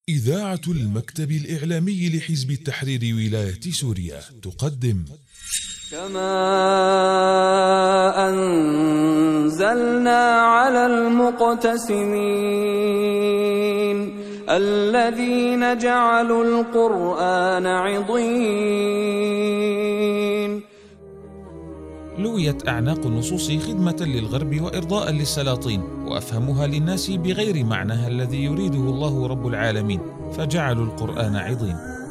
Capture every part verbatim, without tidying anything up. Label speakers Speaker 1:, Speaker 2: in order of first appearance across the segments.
Speaker 1: إذاعة المكتب الإعلامي لحزب التحرير ولاية سوريا تقدم
Speaker 2: كما أنزلنا على المقتسمين الذين جعلوا القرآن عضين.
Speaker 3: لويت أعناق النصوص خدمة للغرب وإرضاء للسلاطين، وأفهمها للناس بغير معناها الذي يريده الله رب العالمين، فجعلوا القرآن عضين.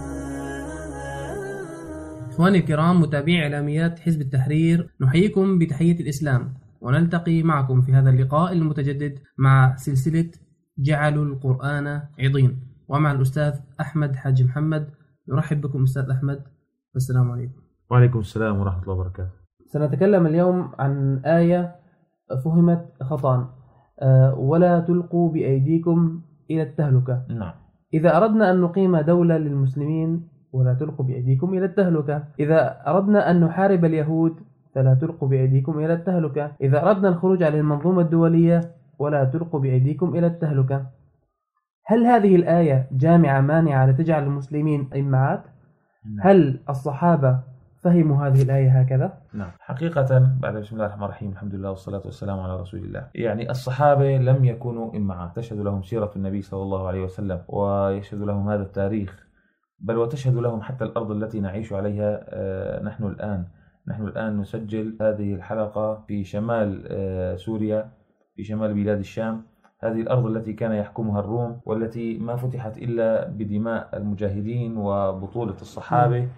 Speaker 4: إخواني الكرام متابعي إعلاميات حزب التحرير، نحييكم بتحية الإسلام، ونلتقي معكم في هذا اللقاء المتجدد مع سلسلة جعلوا القرآن عضين، ومع الأستاذ أحمد حاج محمد. نرحب بكم أستاذ أحمد، والسلام عليكم.
Speaker 5: وعليكم السلام ورحمة الله وبركاته.
Speaker 4: سنتكلم اليوم عن آية فهمت خطأ، ولا تلقوا بأيديكم إلى التهلكة.
Speaker 5: نعم.
Speaker 4: إذا أردنا أن نقيم دولة للمسلمين ولا تلقوا بأيديكم إلى التهلكة. إذا أردنا أن نحارب اليهود فلا تلقوا بأيديكم إلى التهلكة. إذا أردنا الخروج على المنظومة الدولية ولا تلقوا بأيديكم إلى التهلكة. هل هذه الآية جامعة مانعة لتجعل المسلمين إمعات؟ هل الصحابة فهموا هذه الآية هكذا؟
Speaker 5: نعم، حقيقة بعد بسم الله الرحمن الرحيم الحمد لله والصلاة والسلام على رسول الله. يعني الصحابة لم يكونوا إمعات، تشهد لهم سيرة النبي صلى الله عليه وسلم، ويشهد لهم هذا التاريخ، بل وتشهد لهم حتى الأرض التي نعيش عليها نحن الآن. نحن الآن نسجل هذه الحلقة في شمال سوريا، في شمال بلاد الشام، هذه الأرض التي كان يحكمها الروم، والتي ما فتحت إلا بدماء المجاهدين وبطولة الصحابة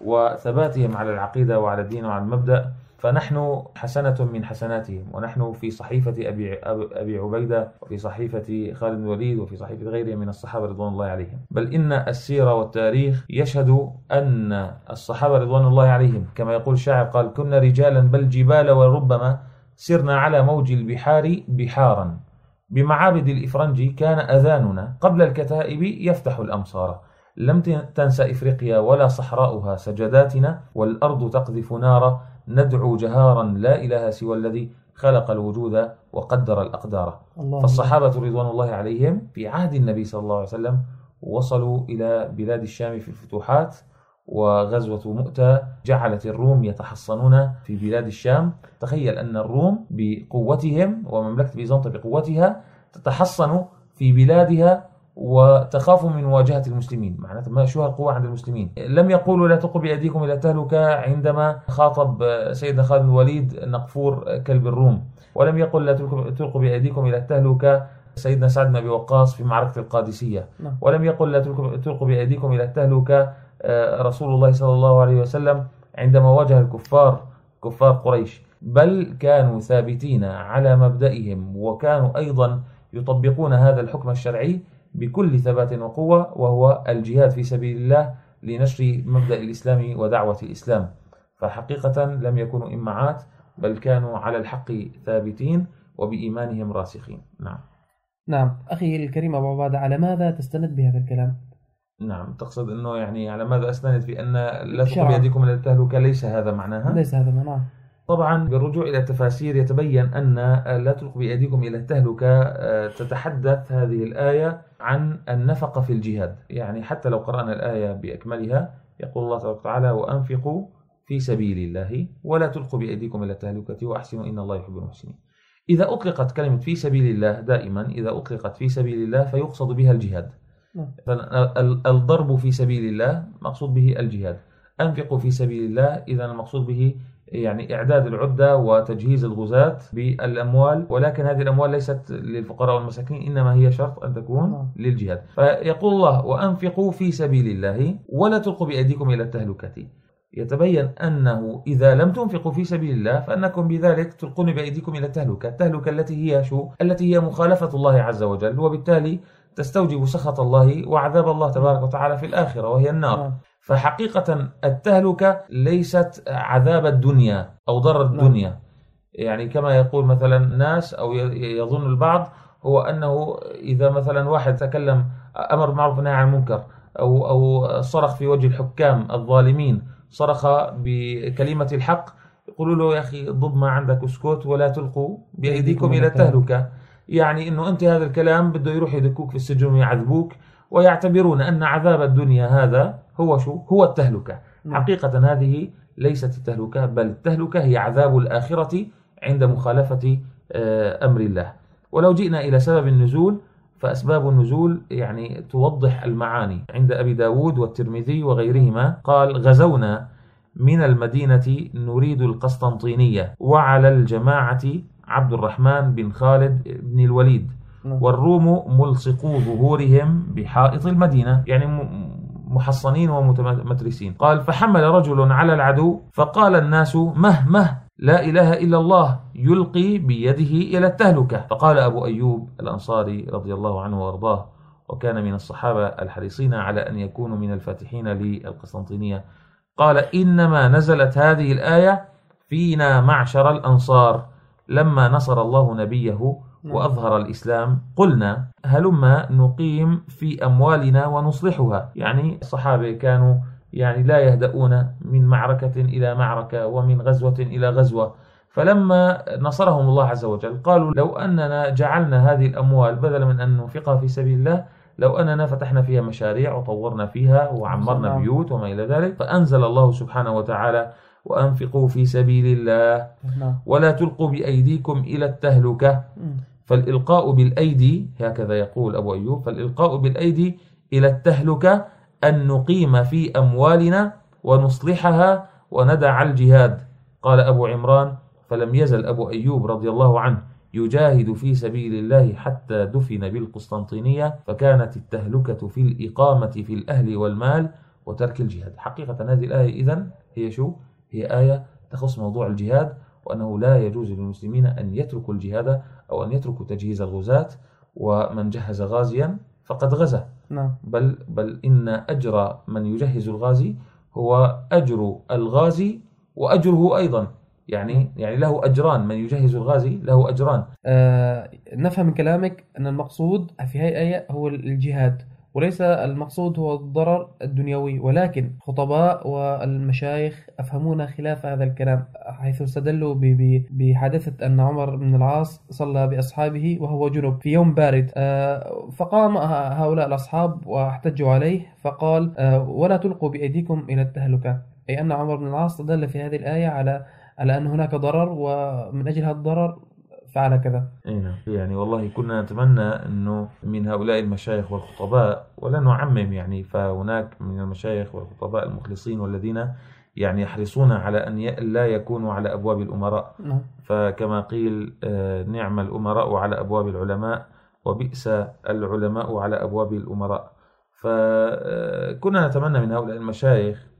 Speaker 5: وثباتهم على العقيدة وعلى الدين وعلى المبدأ. فنحن حسنة من حسناتهم، ونحن في صحيفة أبي, أبي عبيدة، وفي صحيفة خالد بن الوليد، وفي صحيفة غيرهم من الصحابة رضوان الله عليهم. بل إن السيرة والتاريخ يشهد أن الصحابة رضوان الله عليهم كما يقول الشاعر قال: كنا رجالا بل جبال وربما سرنا على موج البحار بحارا، بمعابد الإفرنج كان أذاننا قبل الكتائب يفتح الأمصار، لم تنسى إفريقيا ولا صحراؤها سجداتنا، والأرض تقذف نارا ندعو جهارا لا إله سوى الذي خلق الوجود وقدر الأقدار. فالصحابة رضوان الله عليهم في عهد النبي صلى الله عليه وسلم وصلوا إلى بلاد الشام في الفتوحات، وغزوة مؤتة جعلت الروم يتحصنون في بلاد الشام. تخيل أن الروم بقوتهم ومملكة بيزنطة بقوتها تتحصن في بلادها وتخاف من مواجهة المسلمين. معناته ما شو هالقوة عند المسلمين؟ لم يقولوا لا تلقوا بأيديكم إلى التهلكة عندما خاطب سيدنا خالد بن الوليد نقفور كلب الروم، ولم يقل لا تلقوا بأيديكم إلى التهلكة سيدنا سعد بن أبي وقاص في معركة القادسية، ولم يقل لا تلقوا بأيديكم إلى التهلكة رسول الله صلى الله عليه وسلم عندما واجه الكفار كفار قريش، بل كانوا ثابتين على مبدئهم، وكانوا أيضا يطبقون هذا الحكم الشرعي بكل ثبات وقوة، وهو الجهاد في سبيل الله لنشر مبدأ الإسلام ودعوة الإسلام. فحقيقة لم يكونوا إمعات، بل كانوا على الحق ثابتين وبإيمانهم راسخين. نعم.
Speaker 4: نعم أخي الكريم أبو عبادة، على ماذا تستند بهذا الكلام؟
Speaker 5: نعم، تقصد أنه يعني على ماذا أستند في أن لا تلقوا بأيديكم إلى التهلكة؟ ليس هذا معناها؟
Speaker 4: ليس هذا معناها.
Speaker 5: طبعا بالرجوع إلى التفاسير يتبين أن لا تلقوا بأيديكم إلى التهلكة تتحدث هذه الآية عن النفقة في الجهاد. يعني حتى لو قرأنا الآية بأكملها يقول الله تبارك وتعالى: وأنفقوا في سبيل الله ولا تلقوا بأيديكم إلى التهلكة وأحسنوا إن الله يحب المحسنين. إذا أطلقت كلمة في سبيل الله دائما، إذا أطلقت في سبيل الله فيقصد بها الجهاد. الضرب في سبيل الله مقصود به الجهاد. أنفقوا في سبيل الله إذا المقصود به يعني إعداد العدة وتجهيز الغزاة بالأموال، ولكن هذه الأموال ليست للفقراء والمساكين، إنما هي شرط أن تكون للجهاد. فيقول الله: وأنفقوا في سبيل الله ولا تلقوا بأيديكم إلى التهلكة. يتبين أنه إذا لم تنفقوا في سبيل الله فأنكم بذلك تلقون بأيديكم إلى التهلكة، التهلكة التي هي شو؟ التي هي مخالفة الله عز وجل، وبالتالي تستوجب سخط الله وعذاب الله تبارك وتعالى في الآخرة وهي النار. فحقيقة التهلكة ليست عذاب الدنيا أو ضرر الدنيا. يعني كما يقول مثلا ناس أو يظن البعض هو أنه إذا مثلا واحد تكلم أمر بالمعروف ونهى عن المنكر أو أو صرخ في وجه الحكام الظالمين، صرخ بكلمة الحق، يقولوا له: يا أخي ضب ما عندك اسكت ولا تلقوا بأيديكم إلى التهلكة. يعني إنه أنت هذا الكلام بده يروح يدكوك في السجن ويعذبوك، ويعتبرون أن عذاب الدنيا هذا هو شو؟ هو التهلكة. حقيقة هذه ليست التهلكة، بل التهلكة هي عذاب الآخرة عند مخالفة أمر الله. ولو جئنا إلى سبب النزول، فأسباب النزول يعني توضح المعاني. عند أبي داود والترمذي وغيرهما قال: غزونا من المدينة نريد القسطنطينية، وعلى الجماعة عبد الرحمن بن خالد بن الوليد، والروم ملصقو ظهورهم بحائط المدينة، يعني محصنين ومتمترسين. قال: فحمل رجل على العدو فقال الناس: مه مه لا إله إلا الله، يلقي بيده إلى التهلكة. فقال أبو أيوب الأنصاري رضي الله عنه وارضاه، وكان من الصحابة الحريصين على أن يكونوا من الفاتحين للقسطنطينية، قال: إنما نزلت هذه الآية فينا معشر الأنصار لما نصر الله نبيه وأظهر الإسلام، قلنا هلما نقيم في أموالنا ونصلحها. يعني الصحابة كانوا يعني لا يهدؤون من معركة إلى معركة ومن غزوة إلى غزوة، فلما نصرهم الله عز وجل قالوا: لو أننا جعلنا هذه الأموال بدلا من أن ننفقها في سبيل الله، لو أننا فتحنا فيها مشاريع وطورنا فيها وعمرنا بيوت وما إلى ذلك. فأنزل الله سبحانه وتعالى: وأنفقوا في سبيل الله ولا تلقوا بأيديكم إلى التهلكة. فالإلقاء بالأيدي، هكذا يقول أبو أيوب، فالإلقاء بالأيدي إلى التهلكة أن نقيم في أموالنا ونصلحها وندع الجهاد. قال أبو عمران: فلم يزل أبو أيوب رضي الله عنه يجاهد في سبيل الله حتى دفن بالقسطنطينية، فكانت التهلكة في الإقامة في الأهل والمال وترك الجهاد. حقيقة هذه الآية إذن هي شو؟ هي آية تخص موضوع الجهاد، وأنه لا يجوز للمسلمين أن يتركوا الجهاد أو أن يتركوا تجهيز الغزاة، ومن جهز غازيا فقد غزا.
Speaker 4: نعم.
Speaker 5: بل, بل إن أجر من يجهز الغازي هو أجر الغازي وأجره أيضا، يعني يعني له أجران، من يجهز الغازي له أجران.
Speaker 4: آه نفهم من كلامك أن المقصود في هذه الآية هو الجهاد، وليس المقصود هو الضرر الدنيوي، ولكن خطباء والمشايخ أفهمون خلاف هذا الكلام، حيث استدلوا بحادثة أن عمر بن العاص صلى بأصحابه وهو جنب في يوم بارد، فقام هؤلاء الأصحاب واحتجوا عليه، فقال: ولا تلقوا بأيديكم إلى التهلكة، أي أن عمر بن العاص دل في هذه الآية على على أن هناك ضرر، ومن أجل هذا الضرر فعل كذا.
Speaker 5: يعني والله كنا نتمنى أنه من هؤلاء المشايخ والخطباء، ولا نعمم يعني، فهناك من المشايخ والخطباء المخلصين والذين يعني يحرصون على أن لا يكونوا على أبواب الأمراء.
Speaker 4: نعم.
Speaker 5: فكما قيل: نعم الأمراء على أبواب العلماء وبئس العلماء على أبواب الأمراء. فكنا نتمنى من هؤلاء المشايخ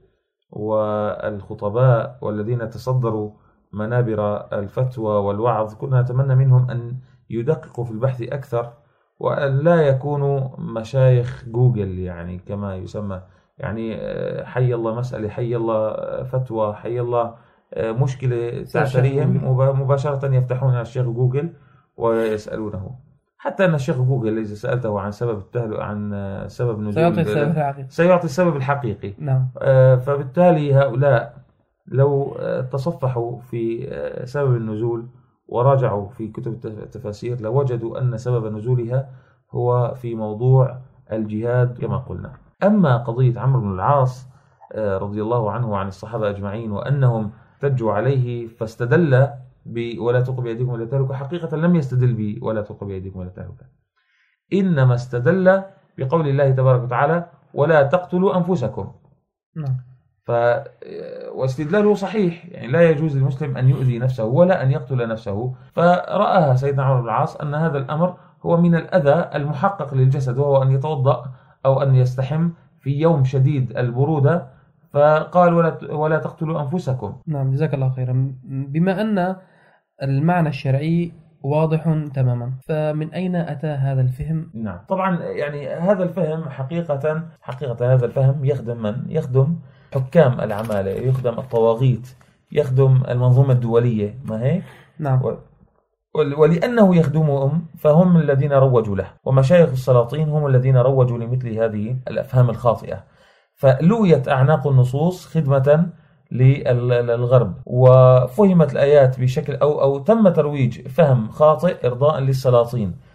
Speaker 5: والخطباء والذين تصدروا منابر الفتوى والوعظ، كنا نتمنى منهم أن يدققوا في البحث أكثر، وأن لا يكونوا مشايخ جوجل يعني كما يسمى، يعني حي الله مسألة، حي الله فتوى، حي الله مشكلة تعتريهم، مباشرة يفتحون على الشيخ جوجل ويسألونه. حتى أن الشيخ جوجل إذا سألته عن سبب التهلؤ عن سبب نزول
Speaker 4: سيعطي السبب الحقيقي،
Speaker 5: سيعطي السبب الحقيقي.
Speaker 4: نعم.
Speaker 5: فبالتالي هؤلاء لو تصفحوا في سبب النزول وراجعوا في كتب التفاسير لوجدوا أن سبب نزولها هو في موضوع الجهاد كما قلنا. أما قضية عمرو بن العاص رضي الله عنه وعن الصحابة أجمعين وأنهم احتجوا عليه فاستدل ولا تلقوا بأيديكم إلى التهلكة، حقيقة لم يستدل ب ولا تلقوا بأيديكم إلى التهلكة، إنما استدل بقول الله تبارك وتعالى: ولا تقتلوا أنفسكم.
Speaker 4: نعم.
Speaker 5: ف واستدلاله صحيح، يعني لا يجوز للمسلم أن يؤذي نفسه ولا أن يقتل نفسه. فرأى سيدنا عمرو بن العاص أن هذا الأمر هو من الأذى المحقق للجسد، وهو أن يتوضأ أو أن يستحم في يوم شديد البرودة، فقال: ولا ولا تقتلوا أنفسكم.
Speaker 4: نعم، جزاك الله خيرا. بما أن المعنى الشرعي واضح تماما، فمن أين أتى هذا الفهم؟
Speaker 5: نعم، طبعا يعني هذا الفهم حقيقة حقيقة هذا الفهم يخدم من؟ يخدم حكام العمالة، يخدم الطواغيت، يخدم المنظومة الدولية، ما هيك؟
Speaker 4: نعم.
Speaker 5: و... ولأنه يخدمهم فهم الذين روجوا له، ومشايخ السلاطين هم الذين روجوا لمثل هذه الأفهام الخاطئة، فلويت أعناق النصوص خدمة للغرب، وفهمت الآيات بشكل أو أو تم ترويج فهم خاطئ إرضاء للسلاطين،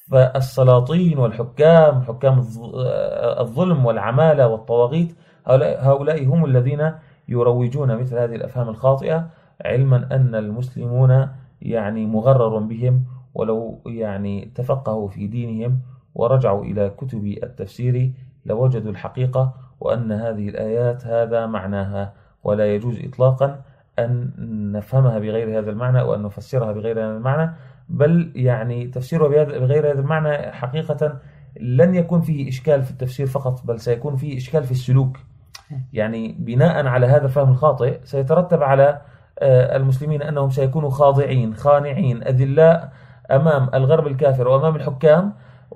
Speaker 5: فالسلاطين والحكام، حكام الظلم والعمالة والطواغيت، هؤلاء هم الذين يروجون مثل هذه الأفهام الخاطئة، علما أن المسلمون يعني مغرر بهم، ولو يعني تفقهوا في دينهم ورجعوا إلى كتب التفسير لوجدوا الحقيقة، وأن هذه الآيات هذا معناها، ولا يجوز إطلاقا أن نفهمها بغير هذا المعنى وأن نفسرها بغير هذا المعنى، بل يعني تفسيرها بغير هذا المعنى حقيقة لن يكون فيه إشكال في التفسير فقط، بل سيكون فيه إشكال في السلوك. يعني بناء على هذا الفهم الخاطئ سيترتب على المسلمين أنهم سيكونوا خاضعين خانعين أذلاء أمام الغرب الكافر وأمام الحكام،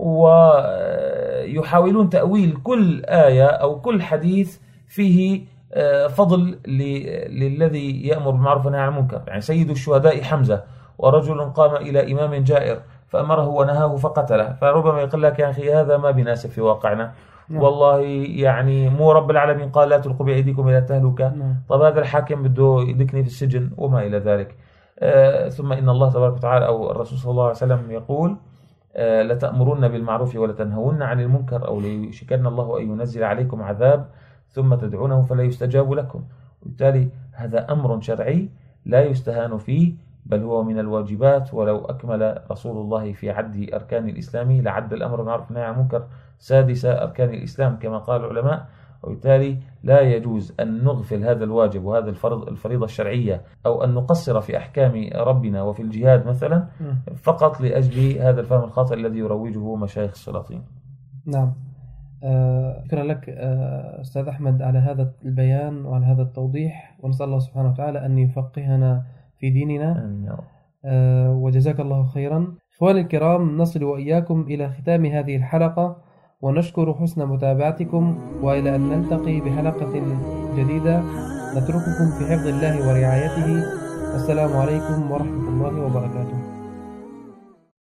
Speaker 5: ويحاولون تأويل كل آية أو كل حديث فيه فضل للذي يأمر بالمعروف والنهي عن المنكر. يعني سيد الشهداء حمزة، ورجل قام إلى إمام جائر فأمره ونهاه فقتله، فربما يقول لك يا أخي هذا ما بيناسب في واقعنا، والله يعني مو رب العالمين قال لا تلقوا بأيديكم إلى التهلكة، طب هذا الحاكم بده يدكني في السجن وما إلى ذلك. آه ثم إن الله تبارك وتعالى أو الرسول صلى الله عليه وسلم يقول آه لتأمرن بالمعروف ولتنهون عن المنكر أو ليشكن الله أن ينزل عليكم عذاب ثم تدعونه فلا يستجاب لكم. وبالتالي هذا أمر شرعي لا يستهان فيه، بل هو من الواجبات، ولو أكمل رسول الله في عد أركان الإسلام لعد الأمر بالمعروف والنهي عن المنكر سادس أركان الإسلام كما قال العلماء. وبالتالي لا يجوز أن نغفل هذا الواجب وهذا الفرض الفريضة الشرعية، أو أن نقصر في أحكام ربنا وفي الجهاد مثلا فقط لأجل هذا الفهم الخاطئ الذي يروجه مشايخ السلاطين.
Speaker 4: نعم، شكرا آه لك آه أستاذ أحمد على هذا البيان وعلى هذا التوضيح، ونسأل الله سبحانه وتعالى أن يفقهنا في ديننا. آه وجزاك الله خيرا. إخواني الكرام، نصل وإياكم إلى ختام هذه الحلقة، ونشكر حسن متابعتكم، وإلى أن نلتقي بحلقة جديدة نترككم في حفظ الله ورعايته. السلام عليكم ورحمة الله وبركاته.